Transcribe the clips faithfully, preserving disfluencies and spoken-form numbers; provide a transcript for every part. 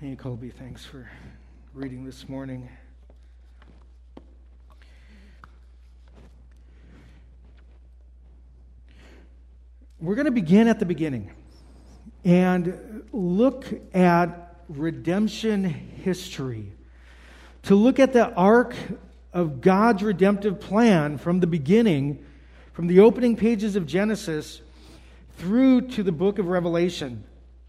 Hey, Colby, thanks for reading this morning. We're going to begin at the beginning and look at redemption history, to look at the arc of God's redemptive plan from the beginning, from the opening pages of Genesis through to the book of Revelation.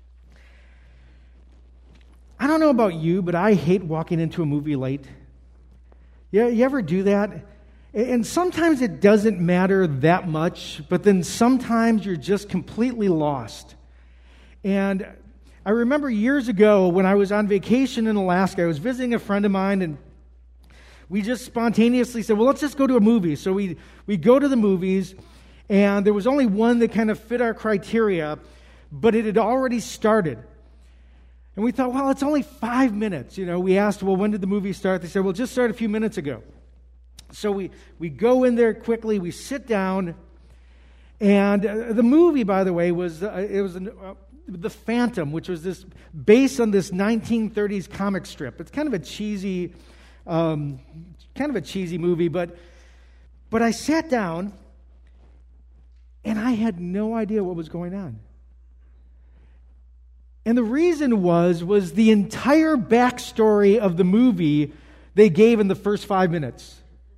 I don't know about you, but I hate walking into a movie late. Yeah, you ever do that? And sometimes it doesn't matter that much, but then sometimes you're just completely lost. And I remember years ago when I was on vacation in Alaska, I was visiting a friend of mine, and we just spontaneously said, well, let's just go to a movie. So we we go to the movies, and there was only one that kind of fit our criteria, but it had already started. And we thought, well, it's only five minutes. You know, we asked, well, when did the movie start? They said, well, it just started a few minutes ago. So we, we go in there quickly, we sit down, and uh, the movie, by the way, was uh, it was an, uh, The Phantom, which was this based on this nineteen thirties comic strip. It's kind of a cheesy, um, kind of a cheesy movie, but but I sat down, and I had no idea what was going on. And the reason was, was the entire backstory of the movie they gave in the first five minutes.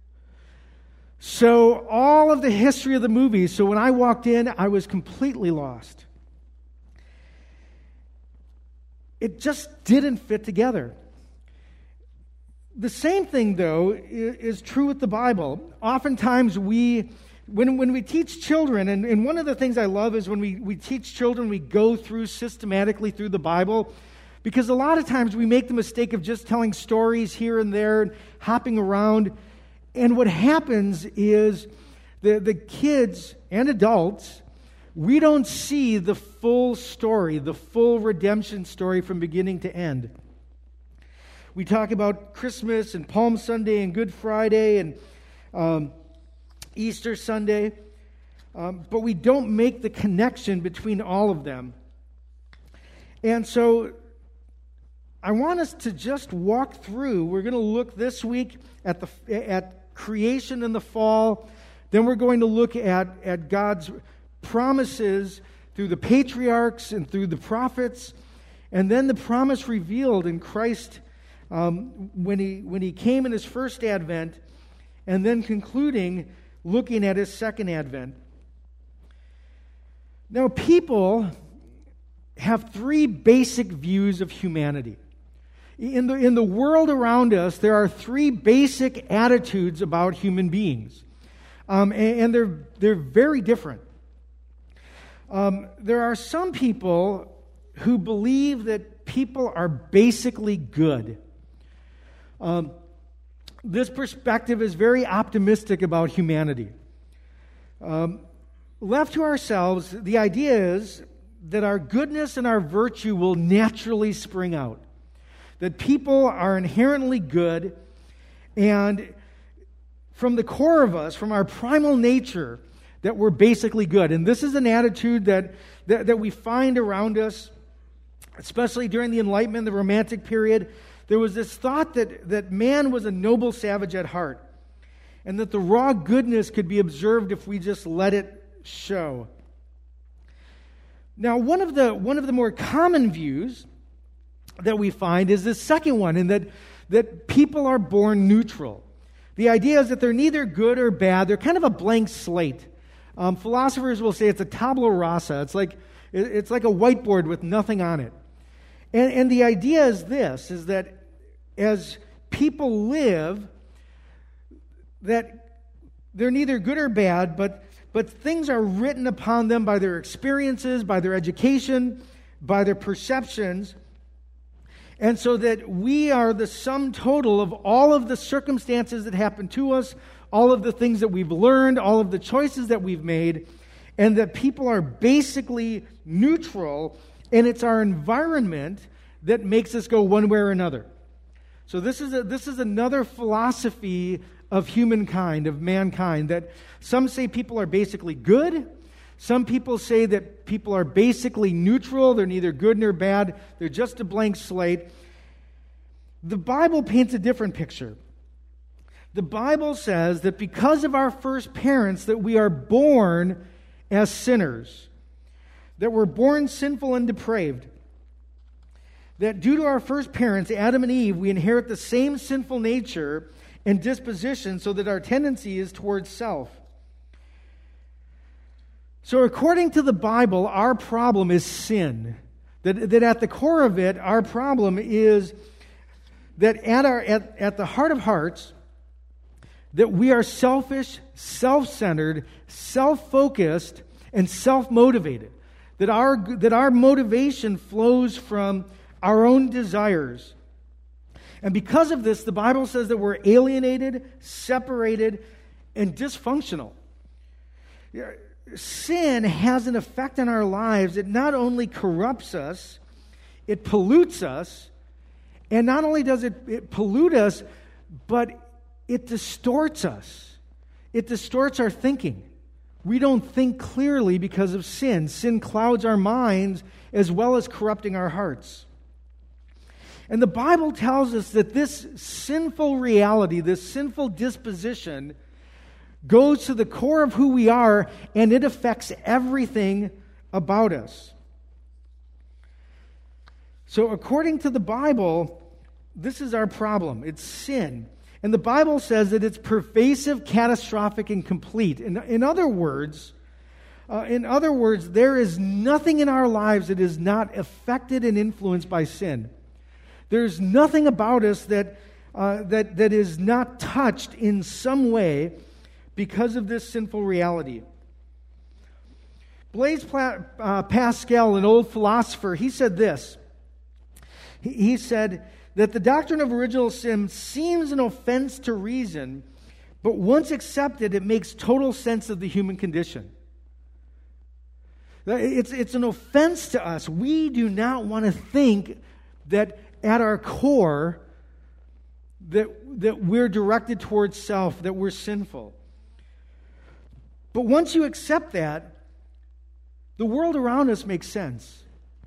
So all of the history of the movie, so when I walked in, I was completely lost. It just didn't fit together. The same thing, though, is true with the Bible. Oftentimes we... When when we teach children, and, and one of the things I love is when we, we teach children, we go through systematically through the Bible, because a lot of times we make the mistake of just telling stories here and there, and hopping around, and what happens is the, the kids and adults, we don't see the full story, the full redemption story from beginning to end. We talk about Christmas and Palm Sunday and Good Friday and um, Easter Sunday, um, but we don't make the connection between all of them. And so I want us to just walk through. We're going to look this week at the at creation in the fall. Then we're going to look at, at God's promises through the patriarchs and through the prophets, and then the promise revealed in Christ um, when he when he came in his first advent, and then concluding looking at his second advent. Now, people have three basic views of humanity. In the, in the world around us, there are three basic attitudes about human beings. Um, and, and they're, they're very different. Um, there are some people who believe that people are basically good. Um, This perspective is very optimistic about humanity. Um, left to ourselves, the idea is that our goodness and our virtue will naturally spring out. That people are inherently good, and from the core of us, from our primal nature, that we're basically good. And this is an attitude that, that, that we find around us, especially during the Enlightenment, the Romantic period. There was this thought that, that man was a noble savage at heart, and that the raw goodness could be observed if we just let it show. Now, one of the one of the more common views that we find is this second one, in that, that people are born neutral. The idea is that they're neither good or bad. They're kind of a blank slate. Um, philosophers will say it's a tabula rasa. It's like it's like a whiteboard with nothing on it. And, and the idea is this, is that as people live, that they're neither good or bad, but, but things are written upon them by their experiences, by their education, by their perceptions, and so that we are the sum total of all of the circumstances that happen to us, all of the things that we've learned, all of the choices that we've made, and that people are basically neutral. And it's our environment that makes us go one way or another. So this is a, this is another philosophy of humankind, of mankind, that some say people are basically good, Some people say that people are basically neutral. They're neither good nor bad. They're just a blank slate. The Bible paints a different picture. The Bible says that because of our first parents, that we are born as sinners, that we're born sinful and depraved, that due to our first parents, Adam and Eve, we inherit the same sinful nature and disposition, so that our tendency is towards self. So according to the Bible, our problem is sin. That, that at the core of it, our problem is that at, our, at, at the heart of hearts, that we are selfish, self-centered, self-focused, and self-motivated. That our, that our motivation flows from our own desires. And because of this, the Bible says that we're alienated, separated, and dysfunctional. Sin has an effect on our lives. It not only corrupts us, it pollutes us. And not only does it, it pollute us, but it distorts us. It distorts our thinking. We don't think clearly because of sin. Sin clouds our minds as well as corrupting our hearts. And the Bible tells us that this sinful reality, this sinful disposition, goes to the core of who we are, and it affects everything about us. So according to the Bible, this is our problem. It's sin. And the Bible says that it's pervasive, catastrophic, and complete. In, in other words, uh, in other words, there is nothing in our lives that is not affected and influenced by sin. There's nothing about us that, uh, that, that is not touched in some way because of this sinful reality. Blaise uh, Pascal, an old philosopher, he said this. He, he said that the doctrine of original sin seems an offense to reason, but once accepted, it makes total sense of the human condition. It's, it's an offense to us. We do not want to think that at our core, that, that we're directed towards self, that we're sinful. But once you accept that, the world around us makes sense.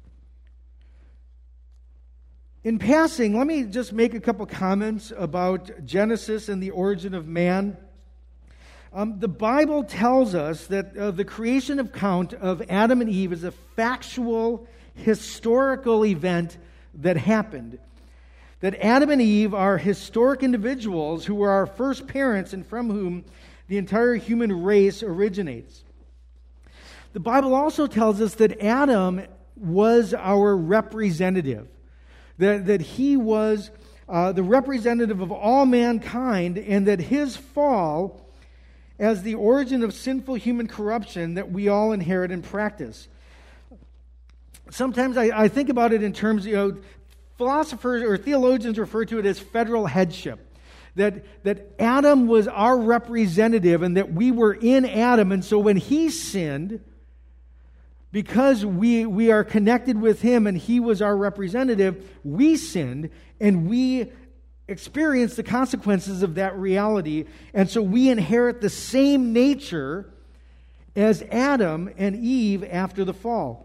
In passing, let me just make a couple comments about Genesis and the origin of man. Um, the Bible tells us that uh, the creation account of Adam and Eve is a factual, historical event that happened. That Adam and Eve are historic individuals who were our first parents and from whom the entire human race originates. The Bible also tells us that Adam was our representative, that, that he was uh, the representative of all mankind, and that his fall as the origin of sinful human corruption that we all inherit and practice. Sometimes I, I think about it in terms, you know, philosophers or theologians refer to it as federal headship. That, that Adam was our representative and that we were in Adam. And so when he sinned, because we, we are connected with him and he was our representative, we sinned and we experienced the consequences of that reality. And so we inherit the same nature as Adam and Eve after the fall.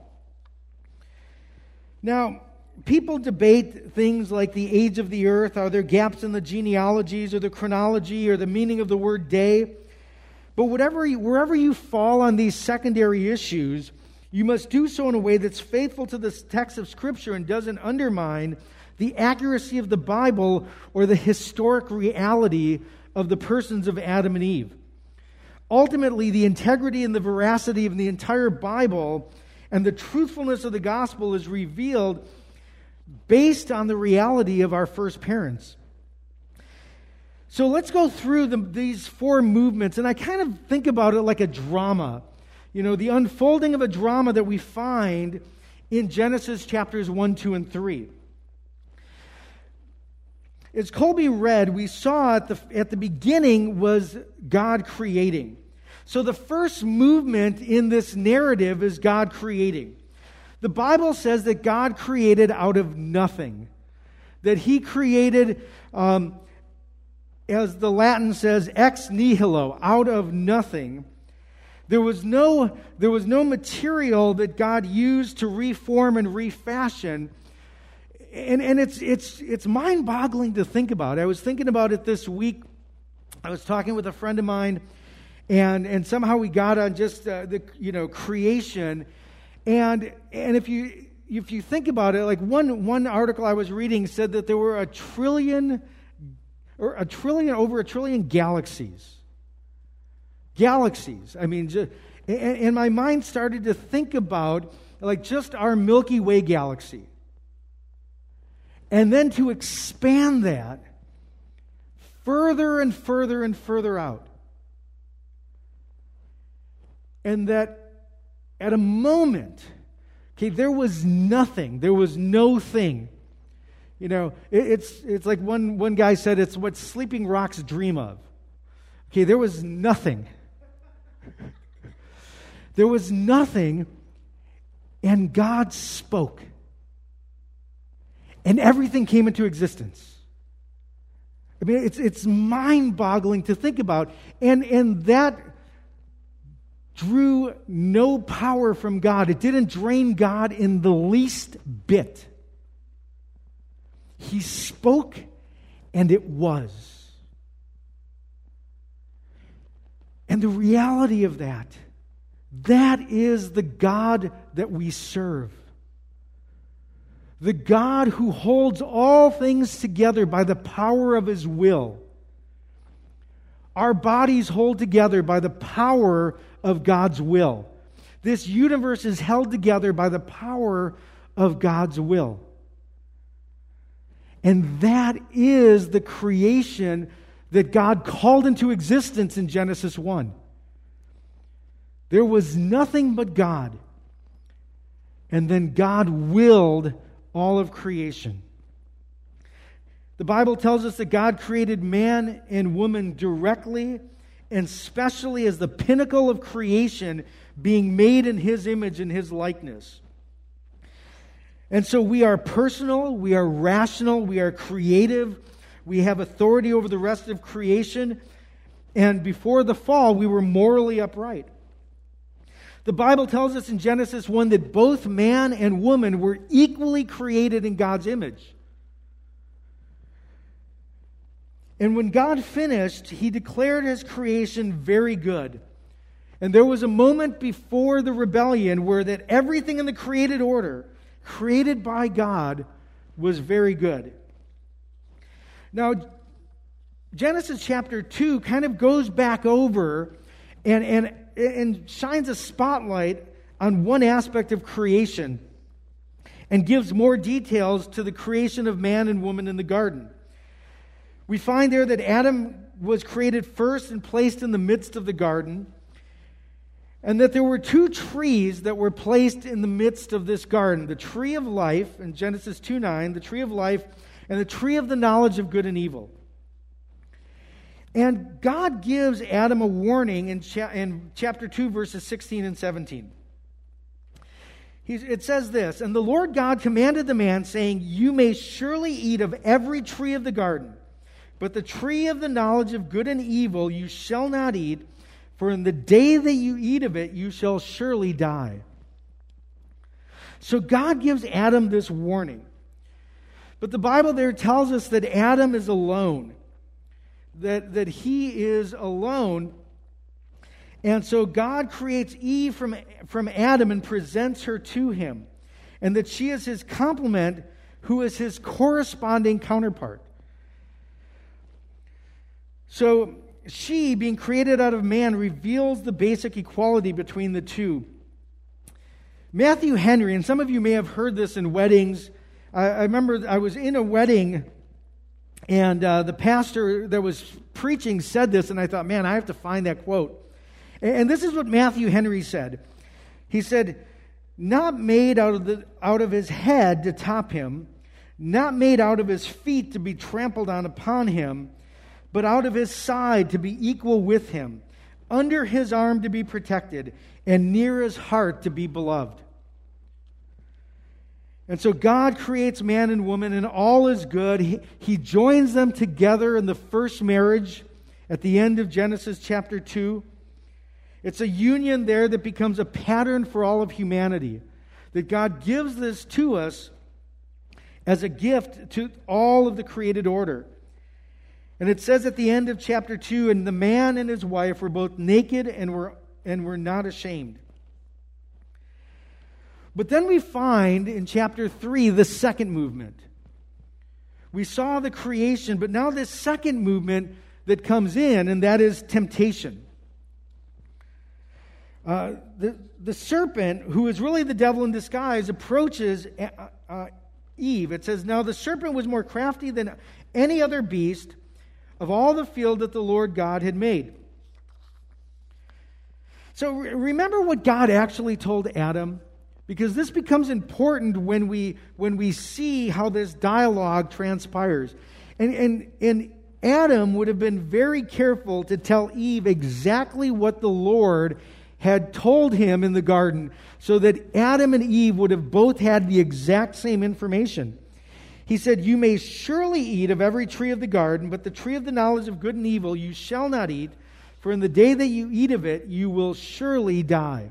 Now, people debate things like the age of the earth. Are there gaps in the genealogies or the chronology or the meaning of the word day? But whatever, wherever you fall on these secondary issues, you must do so in a way that's faithful to the text of Scripture and doesn't undermine the accuracy of the Bible or the historic reality of the persons of Adam and Eve. Ultimately, the integrity and the veracity of the entire Bible and the truthfulness of the gospel is revealed based on the reality of our first parents. So let's go through the, these four movements, and I kind of think about it like a drama. You know, the unfolding of a drama that we find in Genesis chapters one, two, and three. As Colby read, we saw at the, at the beginning was God creating. So the first movement in this narrative is God creating. The Bible says that God created out of nothing. That He created, um, as the Latin says, ex nihilo, out of nothing. There was no, there was no material that God used to reform and refashion. And, and it's, it's, it's mind-boggling to think about. I was thinking about it this week. I was talking with a friend of mine, and, and somehow we got on just uh, the you know creation. And and if you if you think about it, like one one article I was reading said that there were a trillion or a trillion over a trillion galaxies. Galaxies. I mean, just, and, and my mind started to think about like just our Milky Way galaxy. And then to expand that further and further and further out. And that at a moment, okay, there was nothing. There was no thing. You know, it, it's it's like one, one guy said, it's what sleeping rocks dream of. Okay, there was nothing. There was nothing, and God spoke. And everything came into existence. I mean, it's it's mind-boggling to think about. And, and that drew no power from God. It didn't drain God in the least bit. He spoke, and it was. And the reality of that, that is the God that we serve. The God who holds all things together by the power of His will. Our bodies hold together by the power of God's will. This universe is held together by the power of God's will. And that is the creation that God called into existence in Genesis one. There was nothing but God. And then God willed all of creation. The Bible tells us that God created man and woman directly and specially as the pinnacle of creation, being made in His image and His likeness. And so we are personal, we are rational, we are creative, we have authority over the rest of creation, and before the fall, we were morally upright. The Bible tells us in Genesis one that both man and woman were equally created in God's image. And when God finished, He declared His creation very good. And there was a moment before the rebellion where that everything in the created order, created by God, was very good. Now, Genesis chapter two kind of goes back over and, and, and shines a spotlight on one aspect of creation and gives more details to the creation of man and woman in the garden. We find there that Adam was created first and placed in the midst of the garden, and that there were two trees that were placed in the midst of this garden. The tree of life, in Genesis two nine, the tree of life, and the tree of the knowledge of good and evil. And God gives Adam a warning in, cha- in chapter two, verses sixteen and seventeen. He's, it says this, "And the Lord God commanded the man, saying, You may surely eat of every tree of the garden, but the tree of the knowledge of good and evil you shall not eat, for in the day that you eat of it, you shall surely die." So God gives Adam this warning. But the Bible there tells us that Adam is alone. That, that he is alone. And so God creates Eve from, from Adam and presents her to him. And that she is his complement, who is his corresponding counterpart. So she, being created out of man, reveals the basic equality between the two. Matthew Henry, and some of you may have heard this in weddings. I, I remember I was in a wedding, and uh, the pastor that was preaching said this, and I thought, man, I have to find that quote. And, and this is what Matthew Henry said. He said, "Not made out of the out of his head to top him, not made out of his feet to be trampled on upon him, but out of his side to be equal with him, under his arm to be protected, and near his heart to be beloved." And so God creates man and woman, and all is good. He, he joins them together in the first marriage at the end of Genesis chapter two. It's a union there that becomes a pattern for all of humanity. That God gives this to us as a gift to all of the created order. And it says at the end of chapter two, and the man and his wife were both naked and were, and were not ashamed. But then we find in chapter three the second movement. We saw the creation, but now this second movement that comes in, and that is temptation. Uh, the, the serpent, who is really the devil in disguise, approaches uh, uh, Eve. It says, now the serpent was more crafty than any other beast of all the field that the Lord God had made. So re- remember what God actually told Adam? Because this becomes important when we when we see how this dialogue transpires. And, and, and Adam would have been very careful to tell Eve exactly what the Lord had told him in the garden, so that Adam and Eve would have both had the exact same information. He said, you may surely eat of every tree of the garden, but the tree of the knowledge of good and evil you shall not eat, for in the day that you eat of it, you will surely die.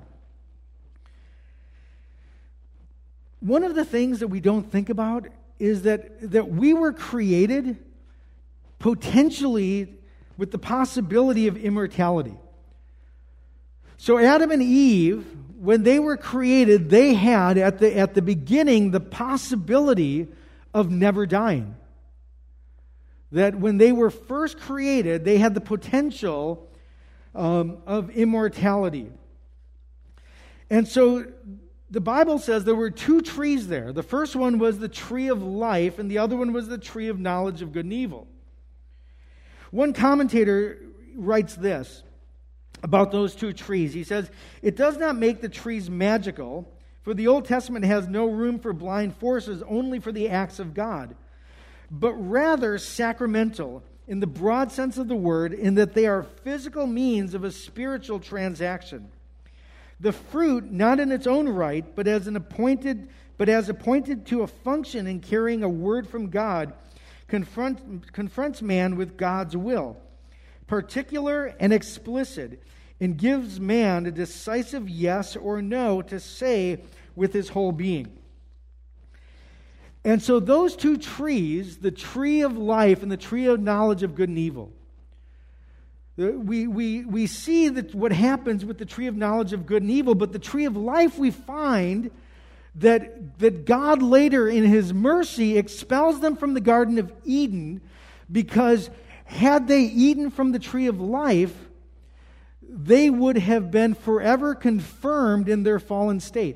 One of the things that we don't think about is that, that we were created potentially with the possibility of immortality. So Adam and Eve, when they were created, they had at the, at the beginning the possibility of never dying. That when they were first created, they had the potential um, of immortality. And so the Bible says there were two trees there. The first one was the tree of life, and the other one was the tree of knowledge of good and evil. One commentator writes this about those two trees. He says, it does not make the trees magical, for the Old Testament has no room for blind forces, only for the acts of God, but rather sacramental in the broad sense of the word, in that they are physical means of a spiritual transaction. The fruit, not in its own right, but as an appointed, but as appointed to a function in carrying a word from God, confront, confronts man with God's will, particular and explicit, and gives man a decisive yes or no to say with his whole being. And so those two trees, the tree of life and the tree of knowledge of good and evil, We, we, we see that what happens with the tree of knowledge of good and evil, but the tree of life, we find that, that God later in His mercy expels them from the Garden of Eden, because had they eaten from the tree of life, they would have been forever confirmed in their fallen state.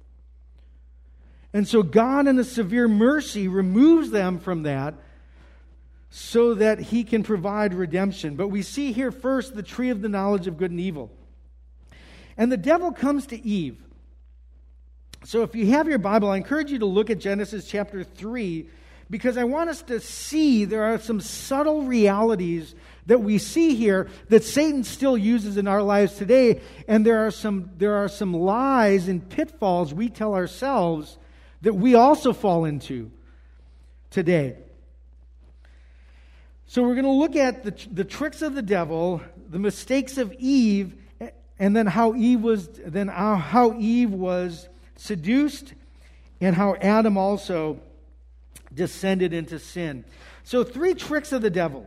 And so God in a severe mercy removes them from that, so that He can provide redemption. But we see here first the tree of the knowledge of good and evil. And the devil comes to Eve. So if you have your Bible, I encourage you to look at Genesis chapter three, because I want us to see there are some subtle realities that we see here that Satan still uses in our lives today. And there are some, there are some lies and pitfalls we tell ourselves that we also fall into today. So we're going to look at the, the tricks of the devil, the mistakes of Eve, and then how Eve was then how Eve was seduced, and how Adam also descended into sin. So three tricks of the devil.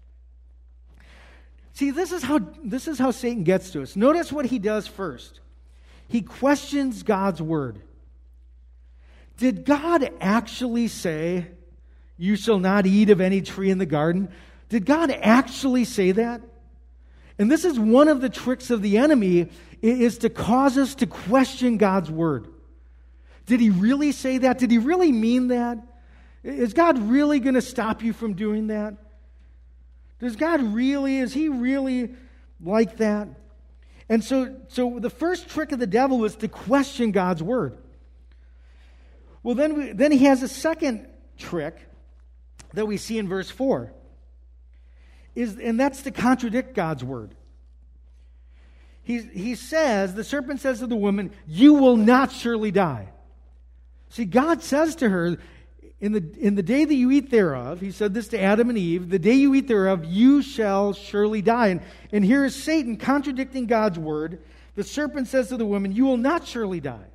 See, this is how this is how Satan gets to us. Notice what he does first. He questions God's word. Did God actually say, you shall not eat of any tree in the garden? Did God actually say that? And this is one of the tricks of the enemy, is to cause us to question God's word. Did He really say that? Did He really mean that? Is God really going to stop you from doing that? Does God really, is He really like that? And so, so the first trick of the devil is to question God's word. Well, then, we, then he has a second trick that we see in verse four, is, and that's to contradict God's word. He, he says, the serpent says to the woman, you will not surely die. See, God says to her, in the, in the day that you eat thereof, he said this to Adam and Eve, the day you eat thereof, you shall surely die. And, and here is Satan contradicting God's word. The serpent says to the woman, you will not surely die.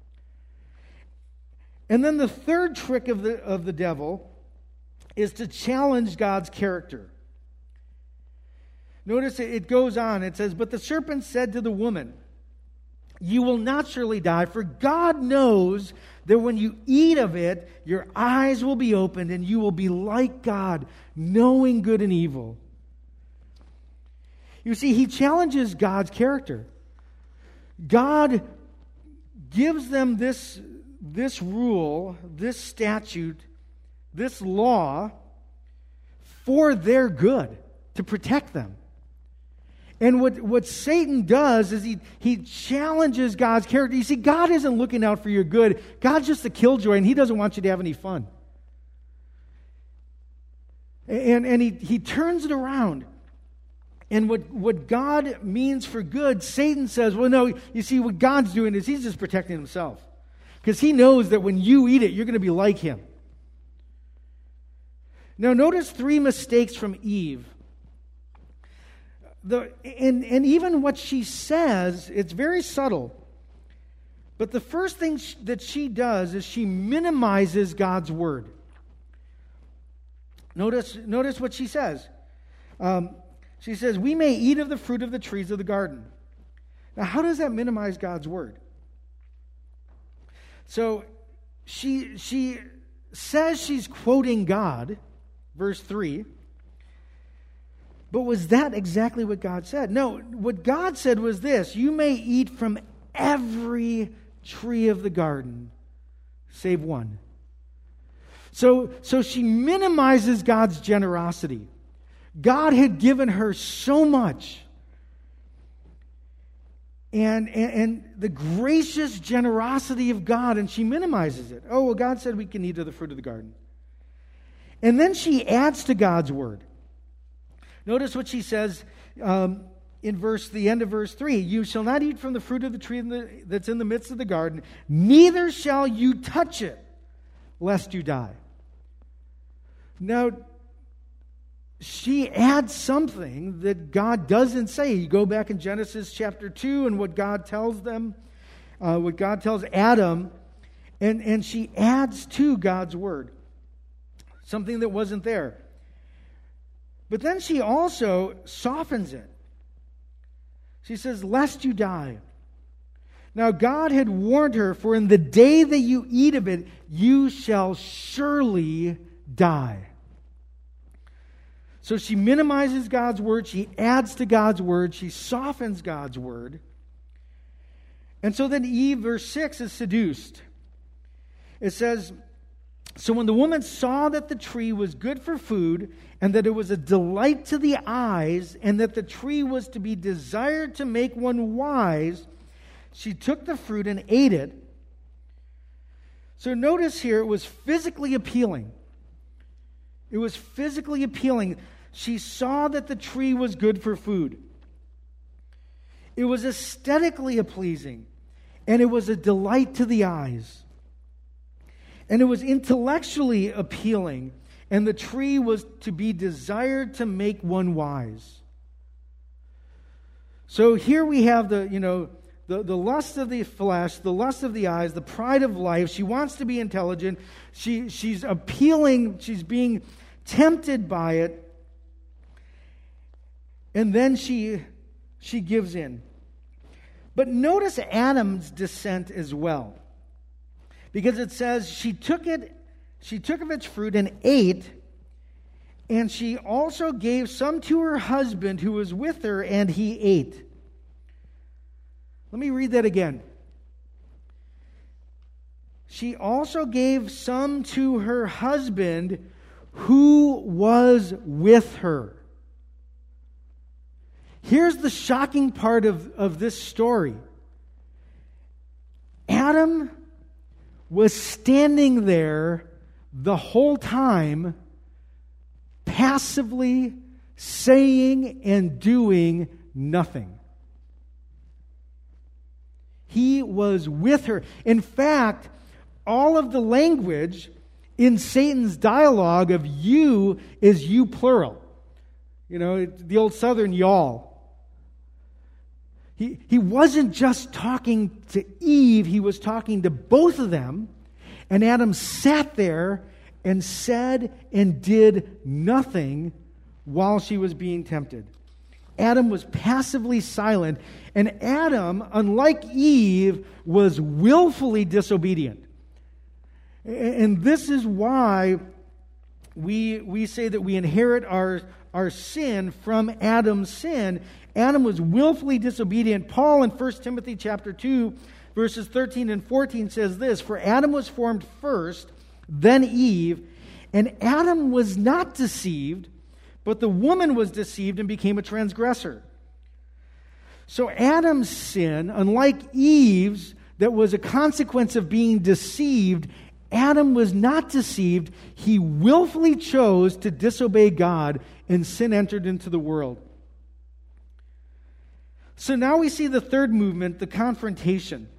And then the third trick of the, of the devil is to challenge God's character. Notice it goes on. It says, but the serpent said to the woman, you will not surely die, for God knows that when you eat of it, your eyes will be opened and you will be like God, knowing good and evil. You see, he challenges God's character. God gives them this, this rule, this statute, this law for their good, to protect them. And what, what Satan does is he, he challenges God's character. You see, God isn't looking out for your good. God's just a killjoy, and he doesn't want you to have any fun. And, and he, he turns it around. And what, what God means for good, Satan says, well, no, you see, what God's doing is he's just protecting himself. Because he knows that when you eat it, you're going to be like him. Now, notice three mistakes from Eve. The, and, and even what she says, it's very subtle. But the first thing sh- that she does is she minimizes God's word. Notice, notice what she says. Um, she says, we may eat of the fruit of the trees of the garden. Now, how does that minimize God's word? So, she, she says she's quoting God, verse three. But was that exactly what God said? No, what God said was this: you may eat from every tree of the garden, save one. So, so she minimizes God's generosity. God had given her so much. And, and, and the gracious generosity of God, and she minimizes it. Oh, well, God said we can eat of the fruit of the garden. And then she adds to God's word. Notice what she says um, in verse, the end of verse three. You shall not eat from the fruit of the tree in the, that's in the midst of the garden, neither shall you touch it, lest you die. Now, she adds something that God doesn't say. You go back in Genesis chapter two and what God tells them, uh, what God tells Adam, and, and she adds to God's word something that wasn't there. But then she also softens it. She says, lest you die. Now God had warned her, for in the day that you eat of it, you shall surely die. So she minimizes God's word, she adds to God's word, she softens God's word. And so then Eve, verse six, is seduced. It says, so when the woman saw that the tree was good for food, and that it was a delight to the eyes, and that the tree was to be desired to make one wise, she took the fruit and ate it. So notice here, it was physically appealing. It was physically appealing. She saw that the tree was good for food. It was aesthetically pleasing, and it was a delight to the eyes. And it was intellectually appealing, and the tree was to be desired to make one wise. So here we have the, you know, the, the lust of the flesh, the lust of the eyes, the pride of life. She wants to be intelligent. She, she's appealing, she's being tempted by it. And then she, she gives in. But notice Adam's descent as well. Because it says she took it, she took of its fruit and ate, and she also gave some to her husband who was with her, and he ate. Let me read that again. She also gave some to her husband who was with her. Here's the shocking part of, of this story. Adam was standing there the whole time, passively saying and doing nothing. He was with her. In fact, all of the language in Satan's dialogue of you is you plural. You know, the old Southern y'all. He, he wasn't just talking to Eve, he was talking to both of them. And Adam sat there and said and did nothing while she was being tempted. Adam was passively silent, and Adam, unlike Eve, was willfully disobedient. And this is why we, we say that we inherit our, our sin from Adam's sin. Adam was willfully disobedient. Paul in First Timothy chapter two, verses thirteen and fourteen says this, "For Adam was formed first, then Eve, and Adam was not deceived, but the woman was deceived and became a transgressor." So Adam's sin, unlike Eve's, that was a consequence of being deceived, Adam was not deceived. He willfully chose to disobey God, and sin entered into the world. So now we see the third movement, the confrontation.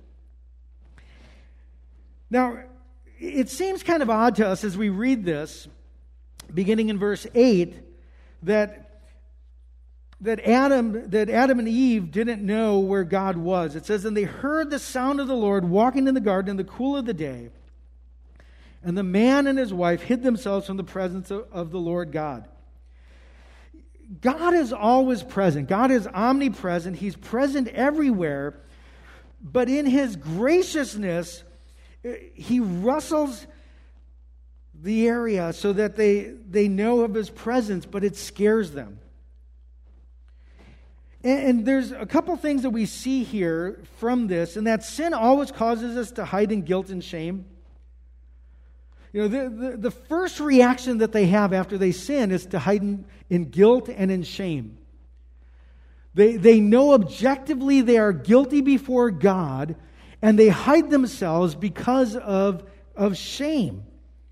Now, it seems kind of odd to us as we read this, beginning in verse eight, that, that, Adam, that Adam and Eve didn't know where God was. It says, "And they heard the sound of the Lord walking in the garden in the cool of the day. And the man and his wife hid themselves from the presence of, of the Lord God." God is always present. God is omnipresent. He's present everywhere. But in His graciousness, He rustles the area so that they, they know of His presence, but it scares them. And, and there's a couple things that we see here from this, and that sin always causes us to hide in guilt and shame. You know, the, the, the first reaction that they have after they sin is to hide in, in guilt and in shame. They, they know objectively they are guilty before God, and they hide themselves because of, of shame.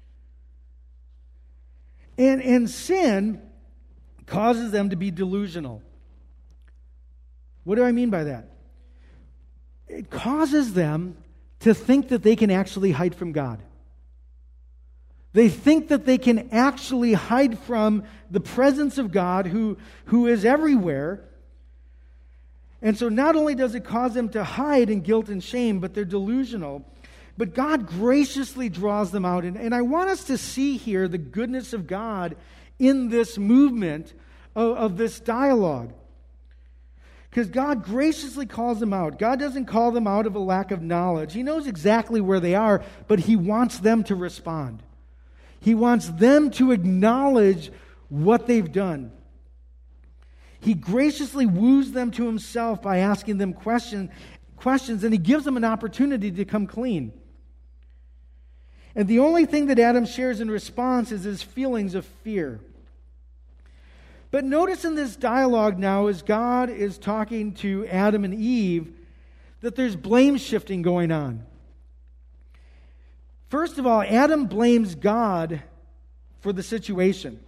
And, and sin causes them to be delusional. What do I mean by that? It causes them to think that they can actually hide from God. They think that they can actually hide from the presence of God who, who is everywhere. And so not only does it cause them to hide in guilt and shame, but they're delusional. But God graciously draws them out. And, and I want us to see here the goodness of God in this movement of, of this dialogue. Because God graciously calls them out. God doesn't call them out of a lack of knowledge. He knows exactly where they are, but He wants them to respond. He wants them to acknowledge what they've done. He graciously woos them to Himself by asking them question, questions, and He gives them an opportunity to come clean. And the only thing that Adam shares in response is his feelings of fear. But notice in this dialogue now, as God is talking to Adam and Eve, that there's blame shifting going on. First of all, Adam blames God for the situation.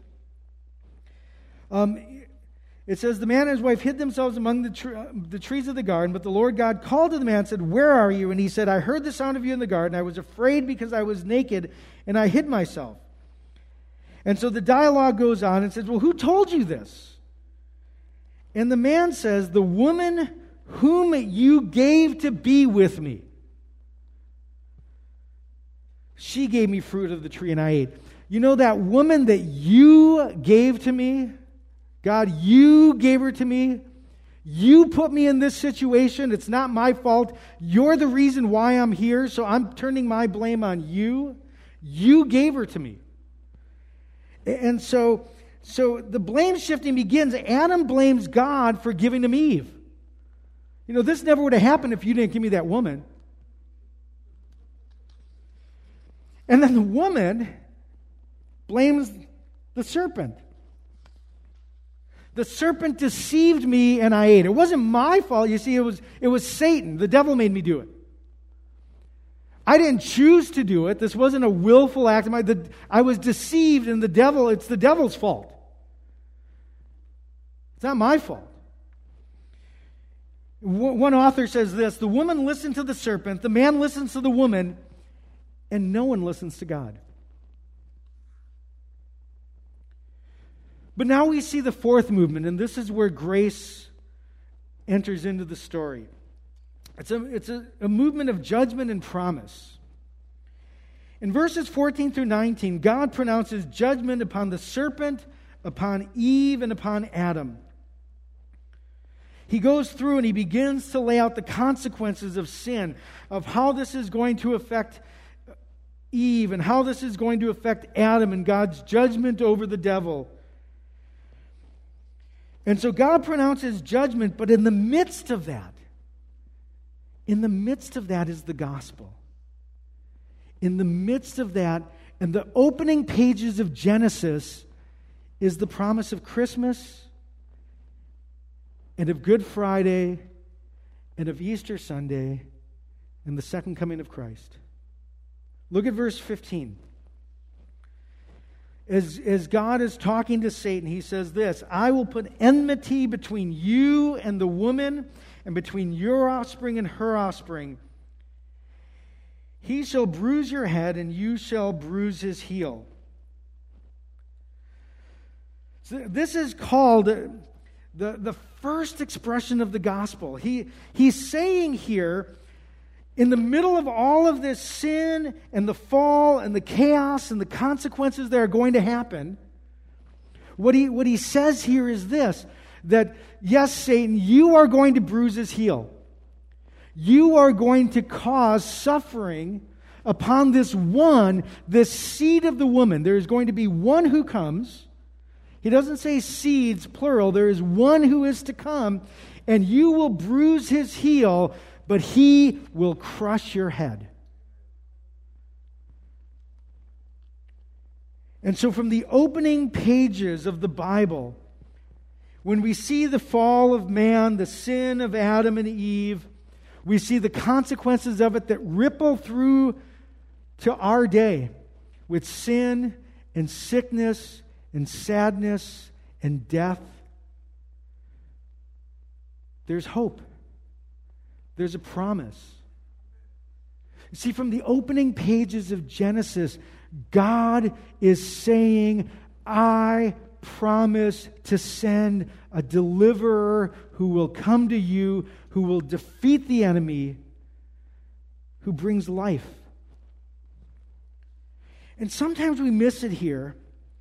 Um, it says, "The man and his wife hid themselves among the, tre- the trees of the garden, but the Lord God called to the man and said, 'Where are you?' And he said, 'I heard the sound of you in the garden. I was afraid because I was naked, and I hid myself.'" And so the dialogue goes on and says, "Well, who told you this?" And the man says, "The woman whom you gave to be with me. She gave me fruit of the tree and I ate." You know that woman that you gave to me? God, you gave her to me. You put me in this situation. It's not my fault. You're the reason why I'm here, so I'm turning my blame on you. You gave her to me. And so, so the blame shifting begins. Adam blames God for giving him Eve. You know, this never would have happened if you didn't give me that woman. And then the woman blames the serpent. The serpent deceived me and I ate. It wasn't my fault. You see, it was, it was Satan. The devil made me do it. I didn't choose to do it. This wasn't a willful act of mine. The, I was deceived, and the devil, it's the devil's fault. It's not my fault. One author says this: "The woman listened to the serpent, the man listens to the woman, and no one listens to God." But now we see the fourth movement, and this is where grace enters into the story. It's a, it's a, a movement of judgment and promise. In verses fourteen through nineteen, God pronounces judgment upon the serpent, upon Eve, and upon Adam. He goes through and he begins to lay out the consequences of sin, of how this is going to affect Eve and how this is going to affect Adam and God's judgment over the devil. And so God pronounces judgment, but in the midst of that, in the midst of that is the gospel. In the midst of that, and the opening pages of Genesis is the promise of Christmas and of Good Friday and of Easter Sunday and the second coming of Christ. Look at verse fifteen. As, as God is talking to Satan, he says this, I will put enmity between you and the woman, and between your offspring and her offspring. He shall bruise your head, and you shall bruise his heel. So this is called the, the first expression of the gospel. He, he's saying here, in the middle of all of this sin and the fall and the chaos and the consequences that are going to happen, what he, what he says here is this, that yes, Satan, you are going to bruise his heel. You are going to cause suffering upon this one, this seed of the woman. There is going to be one who comes. He doesn't say seeds, plural. There is one who is to come, and you will bruise his heel, but he will crush your head. And so from the opening pages of the Bible, when we see the fall of man, the sin of Adam and Eve, we see the consequences of it that ripple through to our day with sin and sickness and sadness and death. There's hope. There's a promise. You see, from the opening pages of Genesis, God is saying, I promise to send a deliverer who will come to you, who will defeat the enemy, who brings life. And sometimes we miss it here.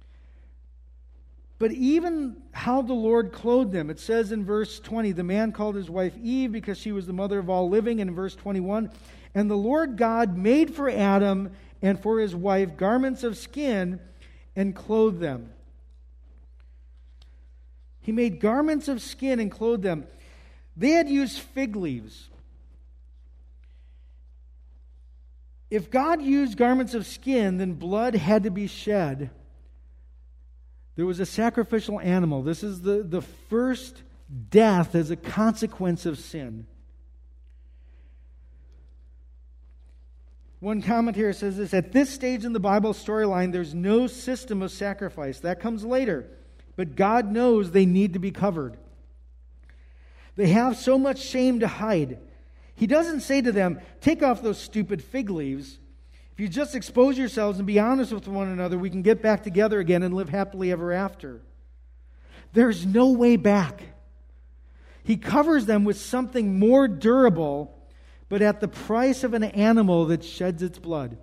But even how the Lord clothed them, it says in verse twenty, the man called his wife Eve because she was the mother of all living. And in verse twenty-one, and the Lord God made for Adam and for his wife garments of skin and clothed them. He made garments of skin and clothed them. They had used fig leaves. If God used garments of skin, then blood had to be shed. There was a sacrificial animal. This is the, the first death as a consequence of sin. One commentator says this, at this stage in the Bible storyline, there's no system of sacrifice. That comes later. But God knows they need to be covered. They have so much shame to hide. He doesn't say to them, take off those stupid fig leaves. If you just expose yourselves and be honest with one another, we can get back together again and live happily ever after. There's no way back. He covers them with something more durable, but at the price of an animal that sheds its blood.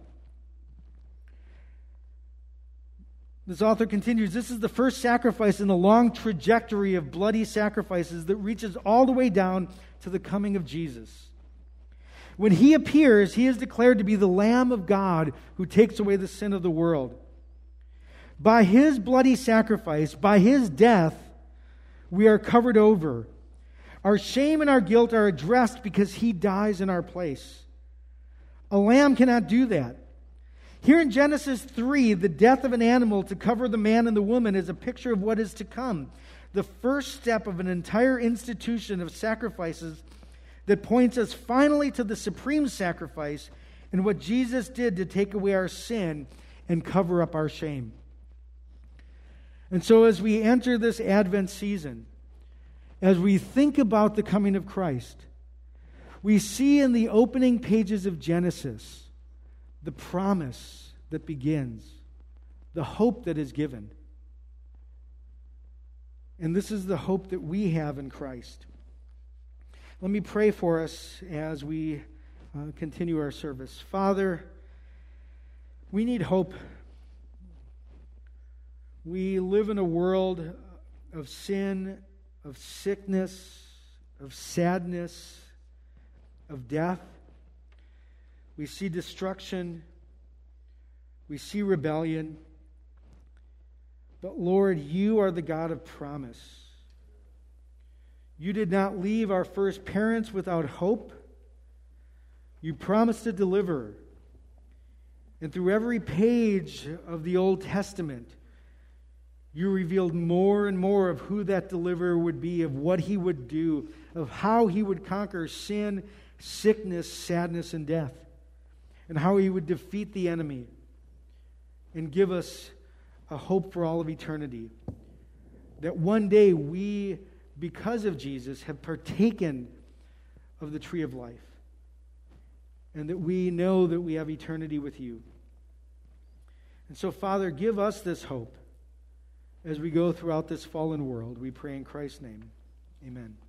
This author continues, this is the first sacrifice in a long trajectory of bloody sacrifices that reaches all the way down to the coming of Jesus. When he appears, he is declared to be the Lamb of God who takes away the sin of the world. By his bloody sacrifice, by his death, we are covered over. Our shame and our guilt are addressed because he dies in our place. A lamb cannot do that. Here in Genesis three, the death of an animal to cover the man and the woman is a picture of what is to come. The first step of an entire institution of sacrifices that points us finally to the supreme sacrifice and what Jesus did to take away our sin and cover up our shame. And so as we enter this Advent season, as we think about the coming of Christ, we see in the opening pages of Genesis the promise that begins, the hope that is given. And this is the hope that we have in Christ. Let me pray for us as we uh, continue our service. Father, we need hope. We live in a world of sin, of sickness, of sadness, of death. We see destruction. We see rebellion. But Lord, you are the God of promise. You did not leave our first parents without hope. You promised to deliver. And through every page of the Old Testament, you revealed more and more of who that deliverer would be, of what he would do, of how he would conquer sin, sickness, sadness, and death, and how he would defeat the enemy and give us a hope for all of eternity. That one day we, because of Jesus, have partaken of the tree of life, and that we know that we have eternity with you. And so, Father, give us this hope as we go throughout this fallen world. We pray in Christ's name. Amen.